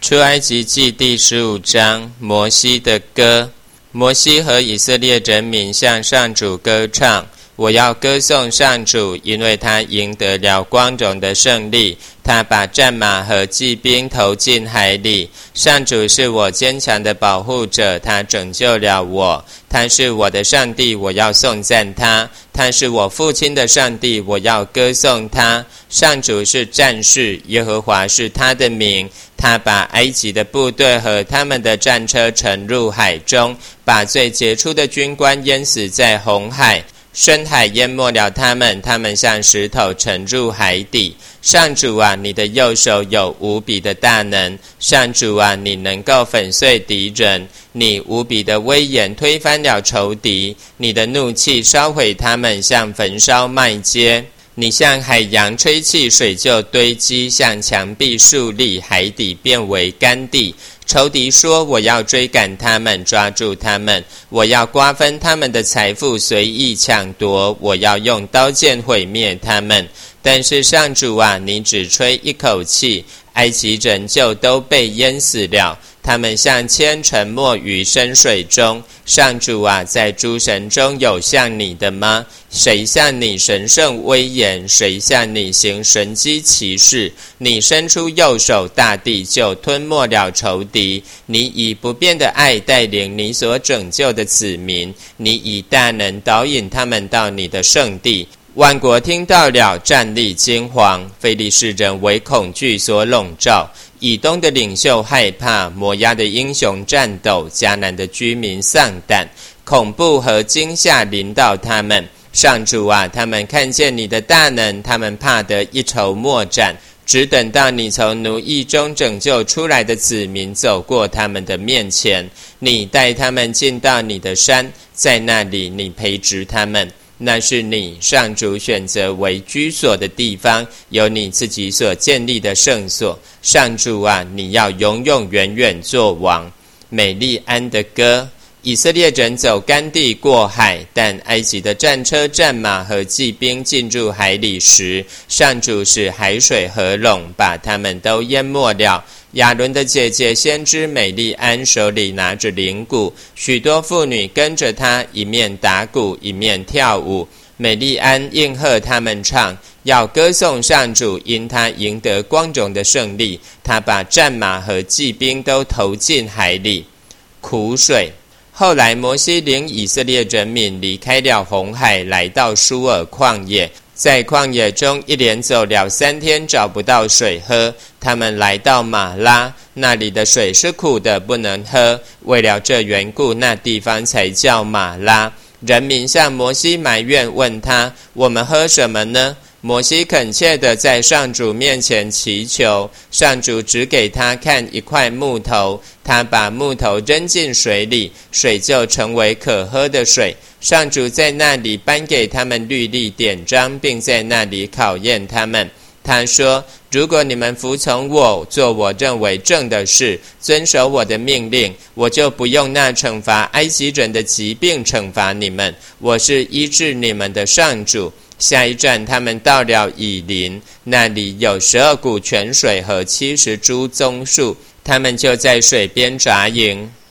出埃及记第15章，摩西的歌。摩西和以色列人民向上主歌唱，我要歌颂上主，因为他赢得了光荣的胜利，他把战马和骑兵投进海里。上主是我坚强的保护者，他拯救了我。他是我的上帝，我要颂赞他。他是我父亲的上帝，我要歌颂他。上主是战士，耶和华是他的名。他把埃及的部队和他们的战车沉入海中，把最杰出的军官淹死在红海。深海淹没了他们，他们像石头沉入海底。上主啊，你的右手有无比的大能。上主啊，你能够粉碎敌人，你无比的威严推翻了仇敌，你的怒气烧毁他们，像焚烧麦秸。你向海洋吹气，水就堆积；向墙壁竖立，海底变为干地。仇敌说，我要追赶他们，抓住他们，我要瓜分他们的财富，随意抢夺，我要用刀剑毁灭他们。但是上主啊，你只吹一口气，埃及人就都被淹死了，他们像铅沉没于深水中。上主啊，在诸神中有像你的吗？谁像你神圣威严？谁像你行神迹奇事？你伸出右手，大地就吞没了仇敌。你以不变的爱带领你所拯救的子民，你以大能导引他们到你的圣地。万国听到了，战栗惊惶，非利士人为恐惧所笼罩，以东的领袖害怕，摩押的英雄战斗，迦南的居民丧胆，恐怖和惊吓临到他们。上主啊，他们看见你的大能，他们怕得一筹莫展，只等到你从奴役中拯救出来的子民走过他们的面前。你带他们进到你的山，在那里你培植他们。那是你上主选择为居所的地方，有你自己所建立的圣所。上主啊，你要永永远远作王。美利安的歌。以色列人走干地过海，但埃及的战车、战马和骑兵进入海里时，上主使海水合拢，把他们都淹没了。亚伦的姐姐先知美利安手里拿着铃鼓，许多妇女跟着她，一面打鼓一面跳舞。美利安应和他们唱，要歌颂上主，因他赢得光荣的胜利。他把战马和骑兵都投进海里。苦水。后来摩西领以色列人民离开了红海，来到舒尔旷野，在旷野中一连走了3天，找不到水喝。他们来到马拉，那里的水是苦的，不能喝。为了这缘故，那地方才叫马拉。人民向摩西埋怨，问他，我们喝什么呢？摩西恳切地在上主面前祈求，上主只给他看一块木头，他把木头扔进水里，水就成为可喝的水。上主在那里颁给他们律例典章，并在那里考验他们。他说，如果你们服从我，做我认为正的事，遵守我的命令，我就不用那惩罚埃及人的疾病惩罚你们，我是医治你们的上主。下一站，他们到了以琳，那里有12股泉水和70株棕树，他们就在水边扎营。